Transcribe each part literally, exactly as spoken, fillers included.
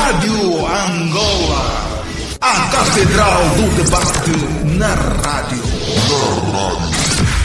Rádio Angola, a Catedral do Debate na rádio. Na rádio.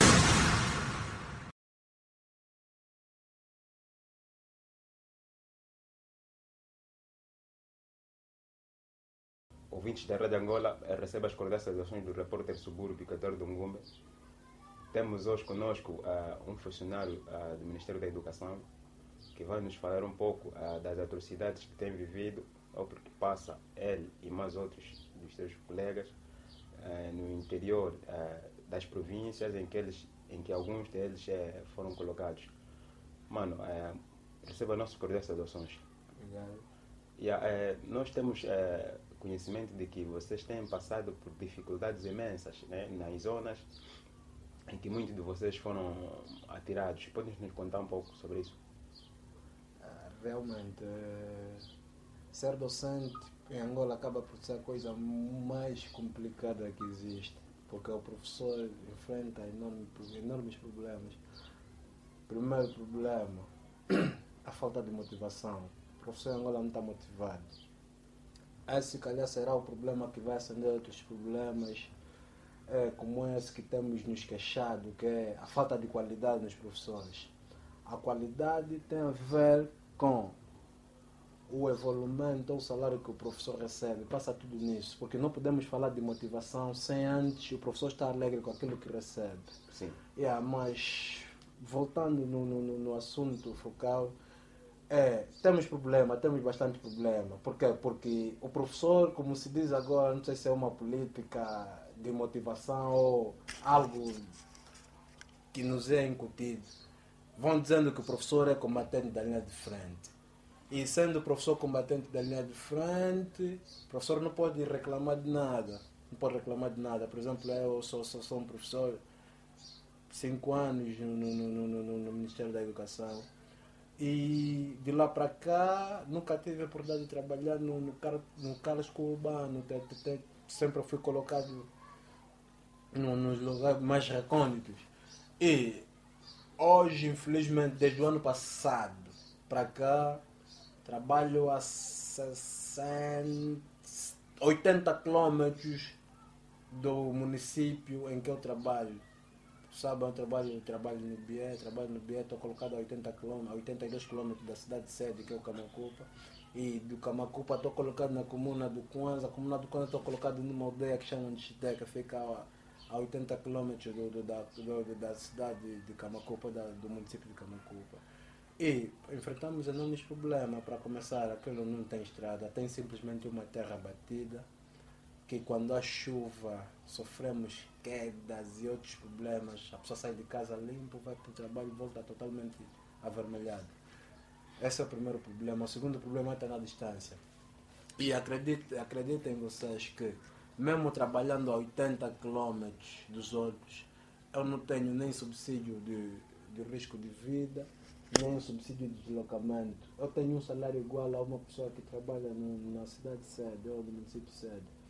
Ouvintes da Rádio Angola, recebe as cordiais saudações do repórter subúrbio Catar do Ngumbe. Temos hoje conosco uh, um funcionário uh, do Ministério da Educação que vai nos falar um pouco uh, das atrocidades que tem vivido ou porque passa ele e mais outros dos seus colegas uh, no interior uh, das províncias em que, eles, em que alguns deles uh, foram colocados. Mano, uh, receba nossas cordiais saudações. Obrigado. Yeah, uh, nós temos uh, conhecimento de que vocês têm passado por dificuldades imensas, né, nas zonas em que muitos de vocês foram atirados. Podem nos contar um pouco sobre isso? Realmente, é, ser docente em Angola acaba por ser a coisa mais complicada que existe, porque o professor enfrenta enorme, enormes problemas. Primeiro problema, a falta de motivação. O professor em Angola não está motivado. Esse, se calhar, será o problema que vai acender outros problemas, é, como esse que temos nos queixado, que é a falta de qualidade nos professores. A qualidade tem a ver com o evoluimento ou o salário que o professor recebe. Passa tudo nisso, porque não podemos falar de motivação sem antes o professor estar alegre com aquilo que recebe. Sim. Yeah, mas, voltando no, no, no assunto focal, é, temos problema, temos bastante problema. Por quê? Porque o professor, como se diz agora, não sei se é uma política de motivação ou algo que nos é incutido, vão dizendo que o professor é combatente da linha de frente. E sendo o professor combatente da linha de frente, o professor não pode reclamar de nada. Não pode reclamar de nada. Por exemplo, eu sou, sou, sou um professor cinco anos no, no, no, no, no Ministério da Educação. E de lá para cá nunca tive a oportunidade de trabalhar no, no, car, no Carlos Urbano. Sempre fui colocado no, nos lugares mais recônditos. E hoje, infelizmente, desde o ano passado para cá, trabalho a sessenta, oitenta quilômetros do município em que eu trabalho. Sabe, eu trabalho, eu trabalho no Bié, trabalho no Bié, estou colocado a oitenta quilômetros, a oitenta e dois quilômetros da cidade sede, que é o Camacupa. E do Camacupa estou colocado na comuna do Kwanza. A comuna do Kwanza estou colocado numa aldeia que chamam de Chité, que fica a, a oitenta quilômetros do, do, da, do, da cidade de Camacupa, da, do município de Camacupa. E enfrentamos enormes problemas. Para começar, aquilo não tem estrada, tem simplesmente uma terra batida, que quando há chuva sofremos quedas e outros problemas. A pessoa sai de casa limpa, vai para o trabalho e volta totalmente avermelhado. Esse é o primeiro problema. O segundo problema está na distância. E acreditem, acreditem vocês que, mesmo trabalhando a oitenta quilômetros dos outros, eu não tenho nem subsídio de, de risco de vida, nem subsídio de deslocamento. Eu tenho um salário igual a uma pessoa que trabalha no, na cidade sede ou no município sede.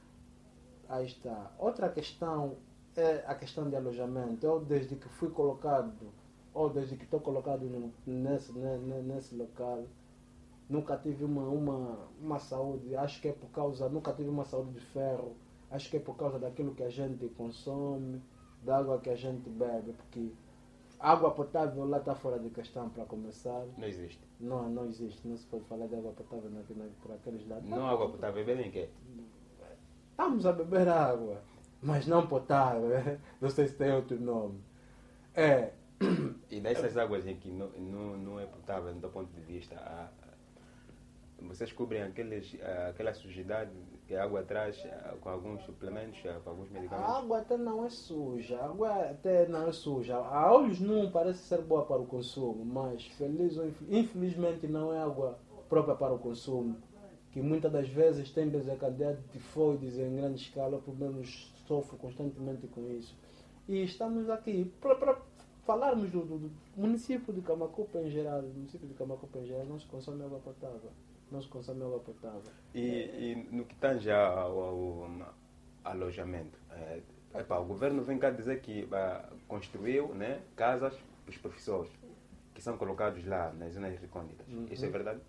Aí está. Outra questão é a questão de alojamento. Eu, desde que fui colocado, ou desde que estou colocado no, nesse, nesse local, nunca tive uma, uma, uma saúde. Acho que é por causa, nunca tive uma saúde de ferro. Acho que é por causa daquilo que a gente consome, da água que a gente bebe. Porque água potável lá está fora de questão, para começar. Não existe. Não, não existe. Não se pode falar de água potável na, na, por aqueles lados. Não, água potável, bebem que? Estamos a beber água, mas não potável. Não sei se tem outro nome. É. E dessas águas em que não, não, não é potável, do ponto de vista, a, vocês cobrem aqueles, aquela sujidade que a água traz com alguns suplementos, com alguns medicamentos? A água até não é suja. A água até não é suja. A olhos não parece ser boa para o consumo, mas feliz ou infelizmente não é água própria para o consumo, que muitas das vezes tem desencadeado tifoides em grande escala, pelo menos sofro constantemente com isso. E estamos aqui para falarmos do, do, do município de Camacupa em geral. O município de Camacupa em geral não se consome água potável. Não se consome água potável. E, e no que tange ao, ao alojamento, é, epa, o governo vem cá dizer que uh, construiu, né, casas para os professores que são colocados lá nas zonas recônditas. Uhum. Isso é verdade?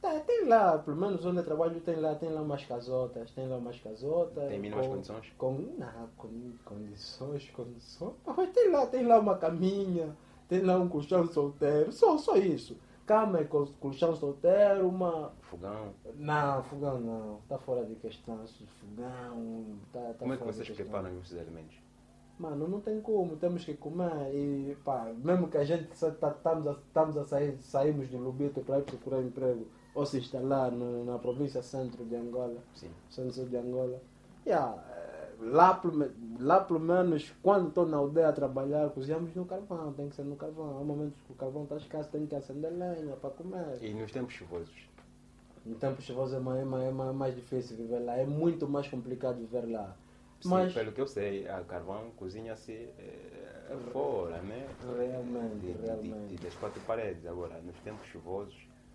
Tá, tem lá, pelo menos onde eu trabalho, tem lá, tem lá umas casotas, tem lá umas casotas. Tem mínimas com, condições? Com, não, com, condições, condições. Mas tem lá, tem lá uma caminha, tem lá um colchão solteiro, só, só isso. Cama e col- colchão solteiro, uma... Fogão. Não, fogão não, está fora de questão, isso, fogão, tá, tá Como é que fora de vocês questão. preparam os alimentos? Mano, não tem como, temos que comer e pá, mesmo que a gente estamos tá, tamos a, tamos a sair, saímos de Lubito para ir procurar emprego ou se instalar no, na província centro de Angola, Sim. centro de Angola, yeah, eh, lá, pelo me- lá pelo menos quando estou na aldeia a trabalhar, cozinhamos no carvão, tem que ser no carvão, há momentos que o carvão está escasso, tem que acender lenha para comer. E nos tempos chuvosos? No tempo chuvoso é mais, é mais, é mais- é mais difícil viver lá, é muito mais complicado viver lá. Sim, Mas pelo que eu sei, a carvão cozinha-se é, fora, né? realmente, De, de, realmente. de, das quatro paredes. Agora, nos tempos chuvosos,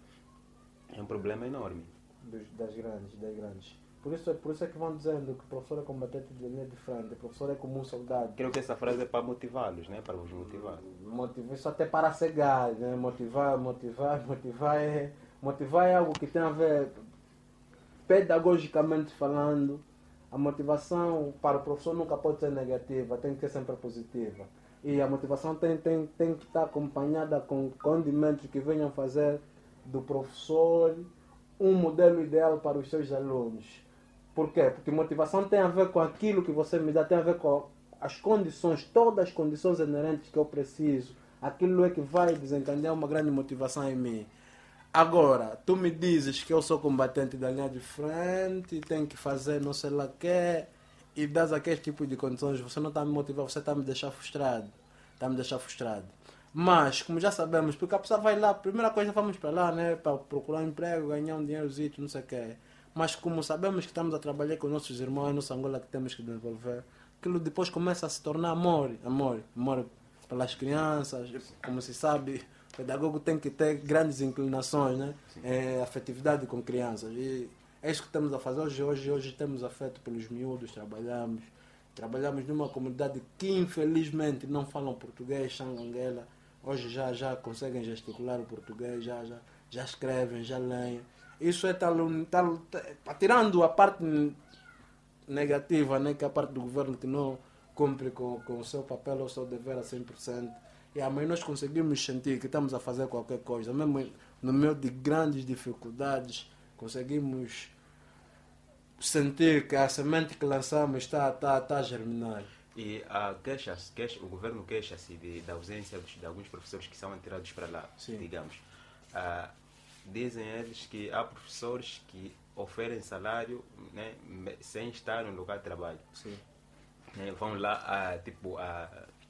é um problema enorme. Dos- das grandes, das grandes. Por isso, é- por isso é que vão dizendo que o professor é combatente de linha de frente, o professor é como um soldado. Creio que essa frase é para motivá-los, né? Para vos motivar. Motivar, isso até para cegar, né? Motivar, motivar, motivar é, motivar é algo que tem a ver, pedagogicamente falando, a motivação para o professor nunca pode ser negativa, tem que ser sempre positiva. E a motivação tem, tem, tem que estar acompanhada com condimentos que venham fazer do professor um modelo ideal para os seus alunos. Por quê? Porque motivação tem a ver com aquilo que você me dá, tem a ver com as condições, todas as condições inerentes que eu preciso. Aquilo é que vai desencadear uma grande motivação em mim. Agora, tu me dizes que eu sou combatente da linha de frente, tenho que fazer não sei lá o quê, e das aquele tipo de condições, você não está me motivando, você está me deixando frustrado. Está me deixando frustrado. Mas, como já sabemos, porque a pessoa vai lá, primeira coisa vamos para lá, né, para procurar um emprego, ganhar um dinheirozito, não sei o quê. Mas como sabemos que estamos a trabalhar com nossos irmãos, nossa Angola que temos que desenvolver, aquilo depois começa a se tornar amor, amor, amor pelas crianças, como se sabe, o pedagogo tem que ter grandes inclinações, né? É, afetividade com crianças. E é isso que estamos a fazer hoje. Hoje, hoje temos afeto pelos miúdos, trabalhamos. Trabalhamos numa comunidade que infelizmente não falam português, Xanganguela. Hoje já, já conseguem gesticular o português, já, já, já escrevem, já leem. Isso é tal, tal, tal, tirando a parte negativa, né, que é a parte do governo que não cumpre com, com o seu papel ou o seu dever a cem por cento. E amanhã nós conseguimos sentir que estamos a fazer qualquer coisa, mesmo no meio de grandes dificuldades, conseguimos sentir que a semente que lançamos está, está, está a germinar. E a queixa, queixa, o governo queixa-se de, da ausência de, de alguns professores que são atirados para lá, Sim. digamos. Ah, dizem eles que há professores que oferem salário, né, sem estar no lugar de trabalho. Sim. Né, vão lá, ah, tipo, ah,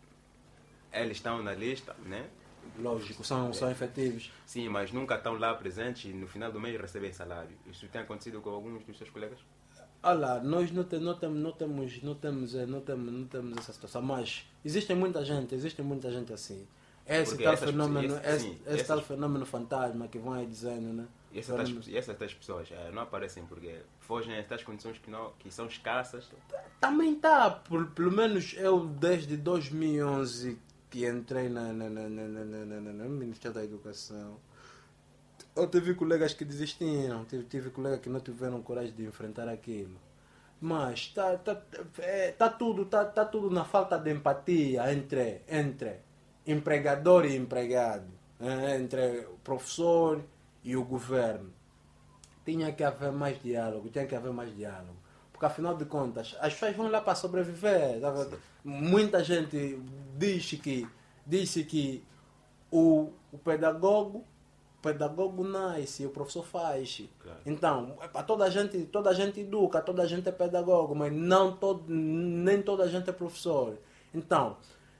eles estão na lista, né? Lógico, são, são efetivos. Sim, mas nunca estão lá presentes e no final do mês recebem salário. Isso tem acontecido com alguns dos seus colegas? Olha, nós não, te, não, temos, não, temos, não, temos, eh, não, temos, não temos essa situação, mas existe muita gente, existe muita gente assim. Esse Porque tal essas fenômeno, pessoas- esse, sim, esse essas- tal fenômeno fantasma que vão aí dizendo, né? E essas, tais, Fenômeno- e essas tais pessoas eh, não aparecem porque fogem a estas condições que, não, que são escassas. Também está, por, pelo menos eu desde dois mil e onze que entrei na, na, na, na, na, na, na, na, no Ministério da Educação, eu tive colegas que desistiram, tive, tive colegas que não tiveram coragem de enfrentar aquilo. Mas está tá, é, tá tudo, tá, tá tudo na falta de empatia entre, entre empregador e empregado, é, entre o professor e o governo. Tinha que haver mais diálogo, tinha que haver mais diálogo. Porque afinal de contas, as pessoas vão lá para sobreviver. Tá? Muita gente diz que, disse que o, o pedagogo, o pedagogo nasce e o professor faz. Claro. Então, para toda a gente, toda a gente educa, toda a gente é pedagogo, mas não todo, nem toda a gente é professor. Então,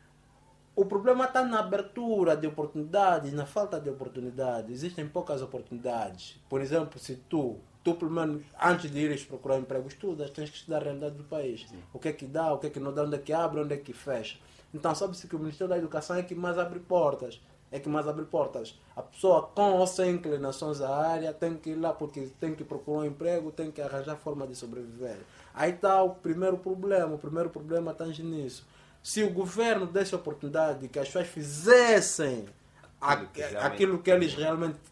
o problema está na abertura de oportunidades, na falta de oportunidades. Existem poucas oportunidades. Por exemplo, se tu, tu pelo menos, antes de ires procurar emprego, estudas, tens que estudar a realidade do país. Sim. O que é que dá, o que é que não dá, onde é que abre, onde é que fecha. Então, sabe-se que o Ministério da Educação é que mais abre portas. É que mais abre portas. A pessoa com ou sem inclinações à área tem que ir lá porque tem que procurar um emprego, tem que arranjar forma de sobreviver. Aí está o primeiro problema. O primeiro problema tange nisso. Se o governo desse a oportunidade de que as pessoas fizessem Aquilo que a- realmente- aquilo que eles realmente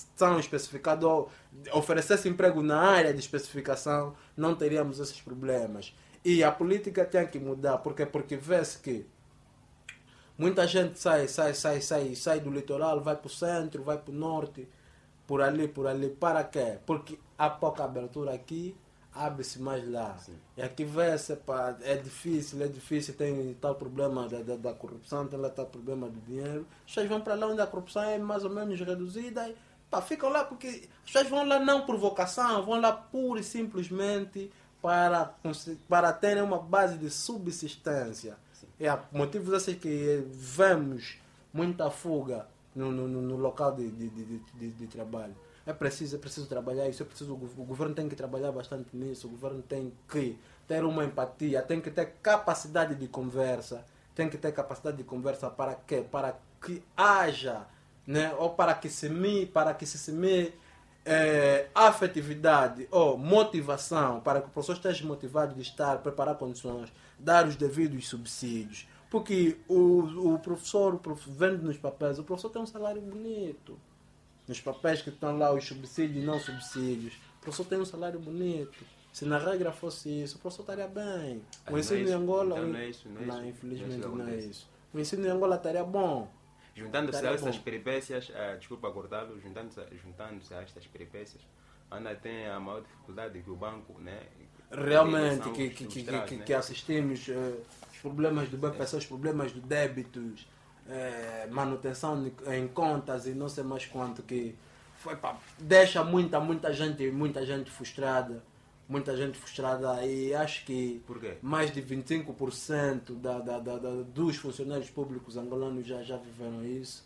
especificação especificada ou oferecesse emprego na área de especificação, não teríamos esses problemas. E a política tem que mudar, porque porque vê-se que muita gente sai, sai, sai, sai, sai do litoral, vai para o centro, vai para o norte, por ali, por ali. Para quê? Porque há pouca abertura aqui, abre-se mais lá. Sim. E aqui vê-se, é difícil, é difícil, tem tal problema da, da, da corrupção, tem lá tal problema do dinheiro. As pessoas vão para lá onde a corrupção é mais ou menos reduzida e pá, ficam lá porque as pessoas vão lá não por vocação, vão lá pura e simplesmente para, para terem uma base de subsistência. Sim. É motivos assim que vemos muita fuga no, no, no local de, de, de, de, de trabalho. É preciso, é preciso trabalhar isso, é preciso, o governo tem que trabalhar bastante nisso, o governo tem que ter uma empatia, tem que ter capacidade de conversa, tem que ter capacidade de conversa para quê? Para que haja, né? Ou para que se me, para que se semeie é, afetividade ou motivação, para que o professor esteja motivado de estar, preparar condições, dar os devidos subsídios. Porque o, o professor, o professor, vendo nos papéis, o professor tem um salário bonito. Nos papéis que estão lá, os subsídios e não subsídios. O professor tem um salário bonito. Se na regra fosse isso, o professor estaria bem. O ensino em Angola... Então não é isso, não é isso. Não, infelizmente não é isso. O ensino em Angola estaria bom. Juntando-se a essas peripécias, uh, desculpa acordá-lo, juntando-se juntando a estas peripécias, ainda tem a maior dificuldade que o banco, né? Realmente, que, que, que, traz, que, né? que assistimos, uh, os problemas do B P C, os problemas de débitos, É, manutenção em contas e não sei mais quanto, que foi, pá, deixa muita, muita gente, muita gente frustrada, muita gente frustrada e acho que mais de vinte e cinco por cento da, da, da, da, dos funcionários públicos angolanos já, já viveram isso.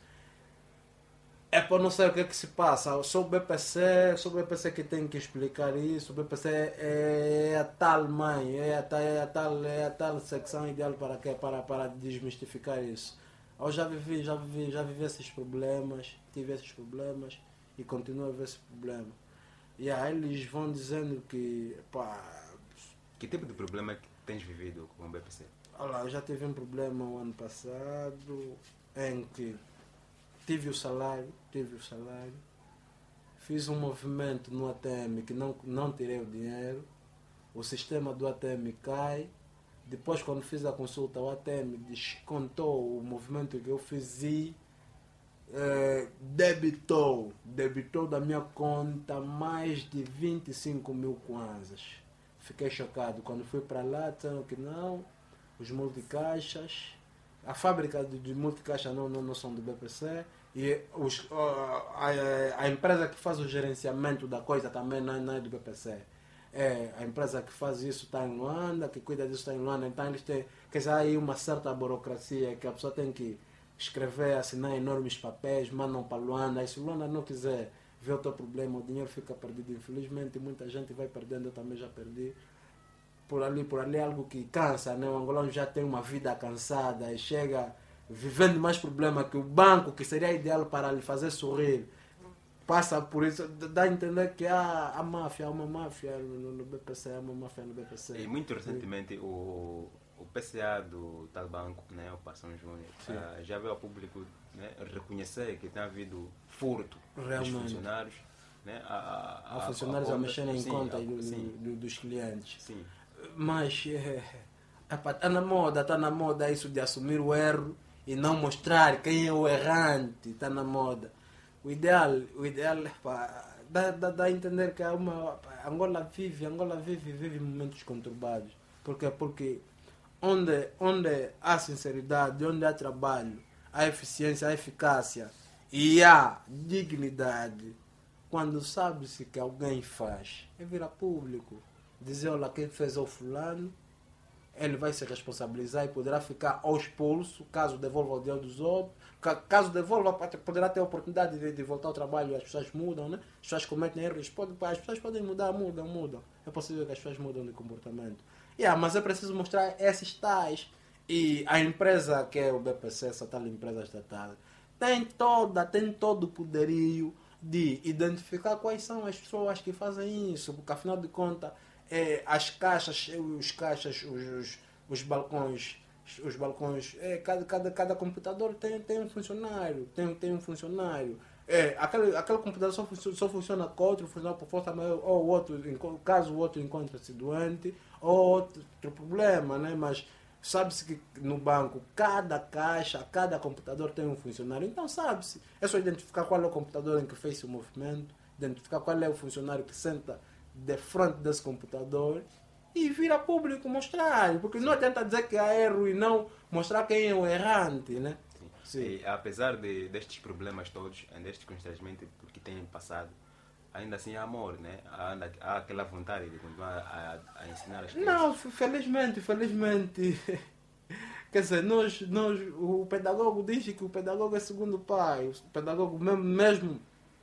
É para não sei o que é que se passa, sou o B P C, sou o B P C que tem que explicar isso, o B P C é a tal mãe, é a tal, é a tal, é a tal secção ideal para, quê? para, para desmistificar isso. Eu já vivi, já vivi, já vivi esses problemas, tive esses problemas e continuo a ver esse problema. E aí eles vão dizendo que, pá... Que tipo de problema que tens vivido com o B P C? Olha, eu já tive um problema o ano passado em que tive o salário, tive o salário, fiz um movimento no A T M que não, não tirei o dinheiro, o sistema do A T M cai. Depois, quando fiz a consulta, o A T M descontou o movimento que eu fiz e eh, debitou, debitou da minha conta mais de vinte e cinco mil kwanzas. Fiquei chocado. Quando fui para lá, disseram que não, os multicaixas, a fábrica de, de multicaixa não, não, não são do B P C e os, a, a empresa que faz o gerenciamento da coisa também não, não é do B P C. É, a empresa que faz isso está em Luanda, que cuida disso está em Luanda, então eles têm, quer dizer, há aí uma certa burocracia que a pessoa tem que escrever, assinar enormes papéis, mandam para Luanda, e se Luanda não quiser ver o teu problema, o dinheiro fica perdido, infelizmente, muita gente vai perdendo, eu também já perdi, por ali, por ali, algo que cansa, né? O angolano já tem uma vida cansada e chega vivendo mais problema que o banco, que seria ideal para lhe fazer sorrir, passa por isso, dá a entender que há a máfia, há uma máfia no, no B P C, há uma máfia no B P C. E muito recentemente o, o P C A do tal banco, né, o Passão Júnior, uh, já veio ao público, né, reconhecer que tem havido furto Realmente. dos funcionários. Né, a, a, há funcionários a, a, a mexerem em sim, conta a, do, sim. Do, dos clientes. Sim. Mas está na moda, está na moda isso de assumir o erro e não mostrar quem é o errante, está na moda. O ideal, o ideal pá, dá, dá, dá a entender que há uma, Angola vive, Angola vive, vive momentos conturbados. Por quê? Porque onde, onde há sinceridade, onde há trabalho, há eficiência, há eficácia e há dignidade, quando sabe-se que alguém faz, é virar público. Dizer, olha, quem fez é o fulano, ele vai se responsabilizar e poderá ficar ao expulso, caso devolva o dinheiro dos outros. Caso devolva, poderá ter a oportunidade de, de voltar ao trabalho. As pessoas mudam, né? As pessoas cometem erros. Pode, as pessoas podem mudar, mudam, mudam. É possível que as pessoas mudam de comportamento. Yeah, mas é preciso mostrar esses tais. E a empresa que é o B P C, essa tal empresa estatal, tem, toda, tem todo o poderio de identificar quais são as pessoas que fazem isso. Porque, afinal de contas, é, as caixas, os caixas, os, os, os balcões... Os balcões, é, cada, cada, cada computador tem, tem um funcionário, tem, tem um funcionário. É, aquele, aquele computador só funciona, só funciona com outro funcionário por força maior, ou o outro, caso o outro encontre-se doente, ou outro problema, né? Mas sabe-se que no banco cada caixa, cada computador tem um funcionário, então sabe-se. É só identificar qual é o computador em que fez o movimento, identificar qual é o funcionário que senta de frente desse computador e vir a público mostrar, porque não adianta dizer que há erro e não mostrar quem é o errante, né? Sim. E, apesar de, destes problemas todos, destes constrangimentos que têm passado, ainda assim há amor, né? Há, há aquela vontade de continuar a, a ensinar as crianças. Não, felizmente, felizmente. Quer dizer, nós, nós, o pedagogo diz que o pedagogo é segundo pai. O pedagogo, mesmo, mesmo,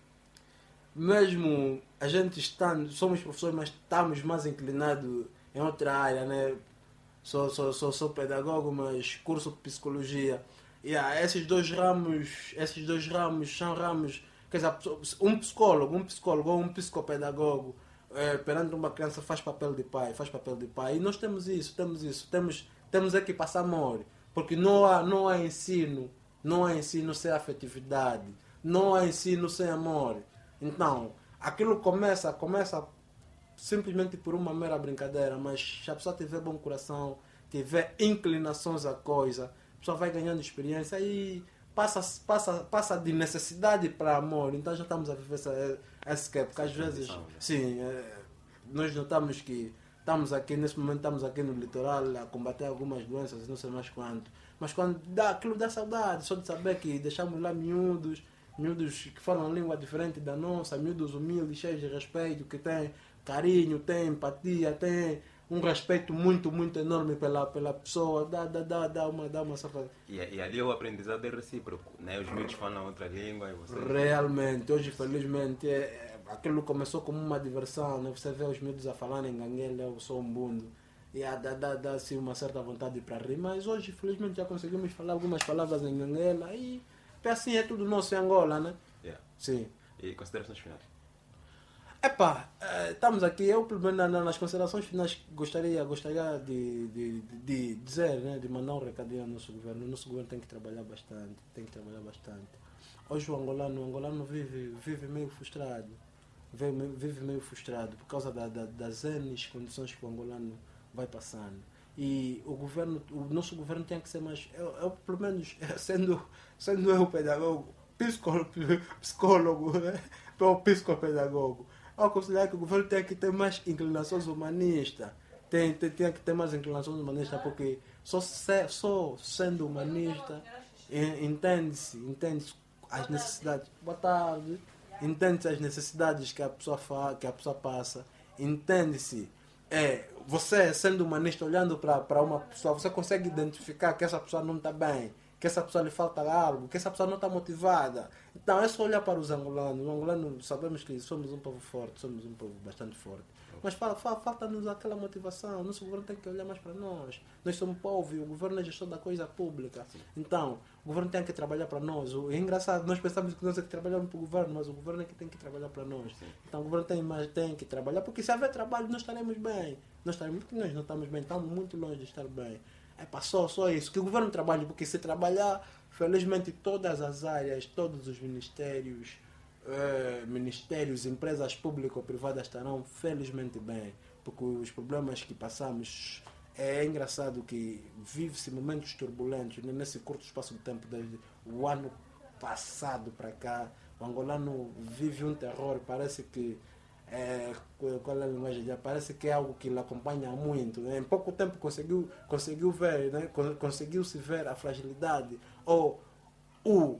mesmo a gente estando, somos professores, mas estamos mais inclinados em outra área, né? Sou, sou, sou, sou pedagogo, mas curso de psicologia. Yeah, esses dois ramos, esses dois ramos são ramos, quer dizer, um psicólogo, um psicólogo ou um psicopedagogo é, perante uma criança faz papel de pai, faz papel de pai. E nós temos isso, temos isso, temos, temos é que passar amor, porque não há, não há ensino, não há ensino sem afetividade, não há ensino sem amor. Então, aquilo começa, começa simplesmente por uma mera brincadeira, mas se a pessoa tiver bom coração, tiver inclinações à coisa, a pessoa vai ganhando experiência e passa, passa, passa de necessidade para amor. Então já estamos a viver essa, essa que porque às vezes, sim, é, nós notamos que estamos aqui, nesse momento estamos aqui no litoral a combater algumas doenças, não sei mais quanto. Mas quando dá, aquilo dá saudade, só de saber que deixamos lá miúdos, miúdos que falam língua diferente da nossa, miúdos humildes, cheios de respeito, que têm carinho, têm empatia, têm um respeito muito, muito enorme pela, pela pessoa, dá, dá, dá, dá uma, dá uma safada. E, e ali o aprendizado é recíproco, né? Os miúdos falam outra língua e você... Realmente, hoje felizmente, é, é, aquilo começou como uma diversão, né? Você vê os miúdos a falar em ganguela, eu sou um bundo, e a, dá, dá, dá assim, uma certa vontade para rir, mas hoje felizmente já conseguimos falar algumas palavras em ganguela e assim é tudo nosso em Angola, né? Yeah. Sim. E considerações finais? Epá, estamos aqui, eu pelo menos nas considerações finais gostaria, gostaria de, de, de dizer, né, de mandar um recadinho ao nosso governo. O nosso governo tem que trabalhar bastante, tem que trabalhar bastante. Hoje o angolano, o angolano vive, vive meio frustrado, vive, vive meio frustrado por causa da, da, das N condições que o angolano vai passando. E o governo, o nosso governo tem que ser mais, eu, eu pelo menos, sendo, sendo eu pedagogo, psicólogo, psicólogo, né, ou psicopedagogo, ao considerar que o governo tem que ter mais inclinações humanistas, tem, tem, tem que ter mais inclinações humanistas, porque só, se, só sendo humanista entende-se entende as necessidades. Boa tarde. Entende-se as necessidades que a pessoa faz, que a pessoa passa, entende-se. É, você sendo humanista, olhando para uma pessoa, você consegue identificar que essa pessoa não está bem, que essa pessoa lhe falta algo, que essa pessoa não está motivada. Então é só olhar para os angolanos. Os angolanos sabemos que somos um povo forte, somos um povo bastante forte. Mas falta-nos aquela motivação. O nosso governo tem que olhar mais para nós. Nós somos povo e o governo é gestor da coisa pública. Então, o governo tem que trabalhar para nós. É engraçado, nós pensamos que nós é que trabalhamos para o governo, mas o governo é que tem que trabalhar para nós. Então o governo tem, mais, tem que trabalhar, porque se haver trabalho nós estaremos bem. Nós, estaremos, porque nós não estamos bem, estamos muito longe de estar bem. É para só, só isso, que o governo trabalhe, porque se trabalhar, felizmente todas as áreas, todos os ministérios, eh, ministérios, empresas públicas ou privadas estarão felizmente bem, porque os problemas que passamos, é engraçado que vive-se momentos turbulentos, né? Nesse curto espaço de tempo, desde o ano passado para cá, o angolano vive um terror, parece que É, qual é a linguagem? Parece que é algo que lhe acompanha muito, né? Em pouco tempo conseguiu, conseguiu ver, né? Conseguiu-se ver a fragilidade ou o,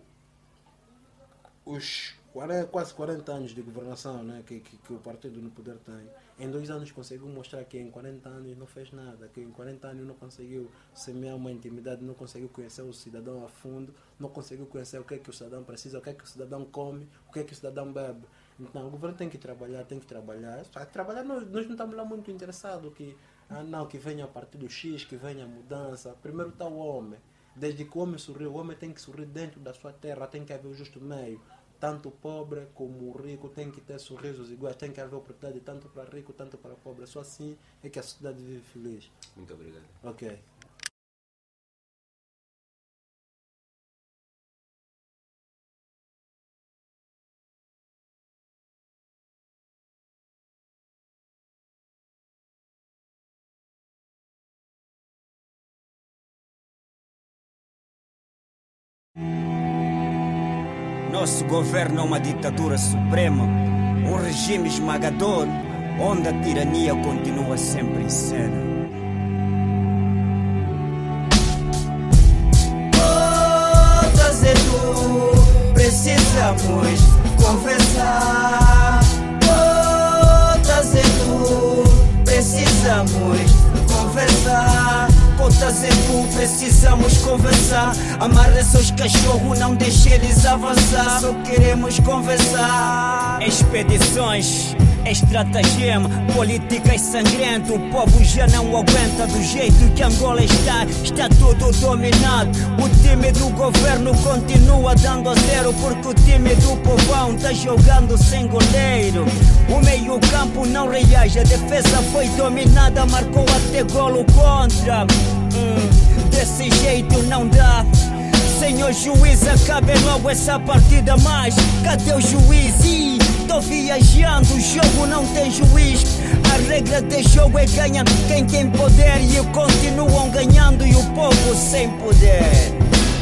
os quarenta, quase quarenta anos de governação, né? que, que, que o partido no poder tem. Em dois anos conseguiu mostrar que em quarenta anos não fez nada, que em quarenta anos não conseguiu semear uma intimidade, não conseguiu conhecer o cidadão a fundo, não conseguiu conhecer o que é que o cidadão precisa, o que é que o cidadão come, o que é que o cidadão bebe. Então o governo tem que trabalhar, tem que trabalhar. Trabalhar nós, nós não estamos lá muito interessados que, ah, não, que venha a partir do X, que venha a mudança. Primeiro está o homem. Desde que o homem sorriu, o homem tem que sorrir dentro da sua terra, tem que haver o justo meio. Tanto o pobre como o rico tem que ter sorrisos iguais, tem que haver oportunidade tanto para rico, tanto para pobre. Só assim é que a sociedade vive feliz. Muito obrigado. Ok. Nosso governo é uma ditadura suprema, um regime esmagador, onde a tirania continua sempre em cena. Todas e tu precisamos conversar. Todas e tu precisamos conversar. Cotas e tu precisamos conversar. Amarra seus cachorros, não deixe eles avançar. Só queremos conversar. Expedições, estratagema, políticas sangrento. O povo já não aguenta do jeito que Angola está. Está tudo dominado. O time do governo continua dando a zero, porque o time do povão está jogando sem goleiro. O meio campo não reage, a defesa foi dominada, marcou até golo contra. hum, Desse jeito não dá. Senhor juiz, acabe logo essa partida. Mas cadê o juiz? Ih, tô viajando, o jogo não tem juiz. A regra de jogo é ganhar quem tem poder, e continuam ganhando e o povo sem poder.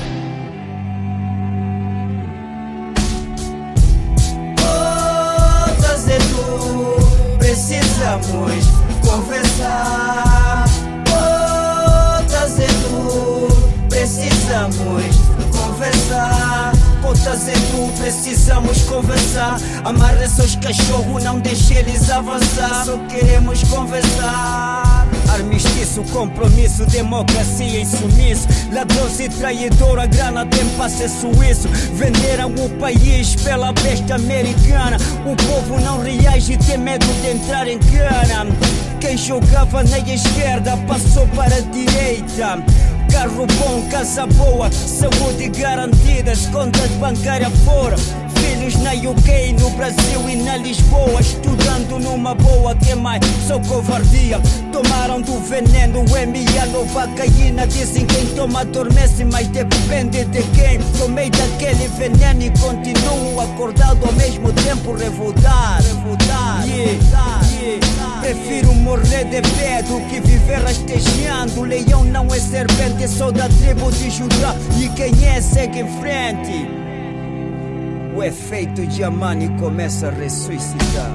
Todas e tu precisamos conversar. Todas e tu precisamos conversar. Cotas e tu precisamos conversar. Amarra seus cachorros, não deixe eles avançar. Só queremos conversar. Armistício, compromisso, democracia em sumiço. Ladrões e traidor, a grana tem passe suíço. Venderam o país pela besta americana. O povo não reage, tem medo de entrar em cana. Quem jogava na esquerda passou para a direita. Carro bom, casa boa, saúde garantida, contas bancárias fora. Filhos na U K, no Brasil e na Lisboa, estudando numa boa, que mais? Só covardia. Tomaram do veneno, M e a novacaína. Dizem quem toma adormece, mas depende de quem. Tomei daquele veneno e continuo acordado, ao mesmo tempo revoltado. Revoltado, yeah, yeah. Prefiro morrer de pé do que viver rastejando. Leão não é serpente, sou da tribo de Judá, e quem é segue em frente. O efeito de Amani começa a ressuscitar.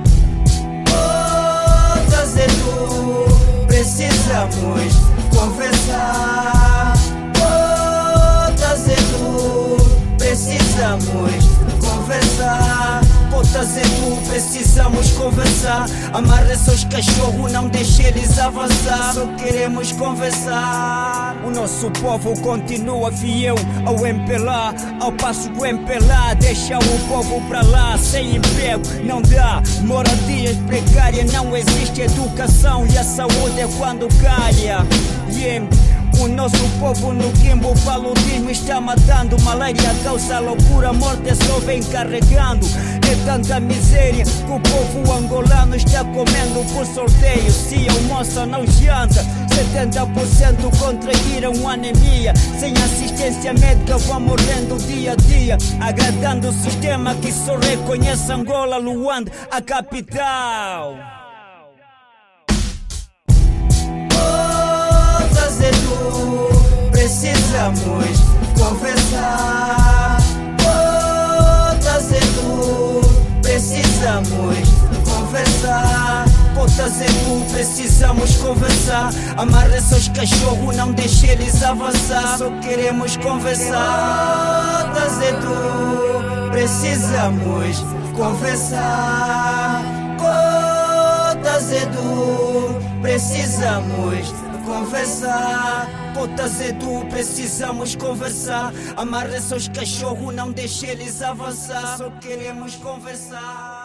Todas e tu precisamos conversar. Todas e tu precisamos conversar. Cotas e tu precisamos conversar. Amarra seus cachorros, não deixe eles avançar. Só queremos conversar. O nosso povo continua fiel ao M P L A, ao passo que o M P L A deixa o povo pra lá. Sem emprego não dá, moradias precárias, não existe educação, e a saúde é quando calha. Yeah. O nosso povo no quimbo, o paludismo está matando. Malária causa loucura, morte só vem carregando. É tanta miséria que o povo angolano está comendo por sorteio. Se almoça não janta, setenta por cento contraíram anemia. Sem assistência médica vão morrendo dia a dia, agradando o sistema que só reconhece Angola, Luanda, a capital. Todas e tu precisamos conversar. Todas e tu precisamos conversar. Cotas e tu precisamos conversar. Amarra seus cachorros, não deixe eles avançar. Só queremos conversar. Cotas e tu precisamos conversar. Cotas e tu precisamos conversar. Cotas e tu precisamos conversar. Amarra seus cachorros, não deixe eles avançar. Só queremos conversar.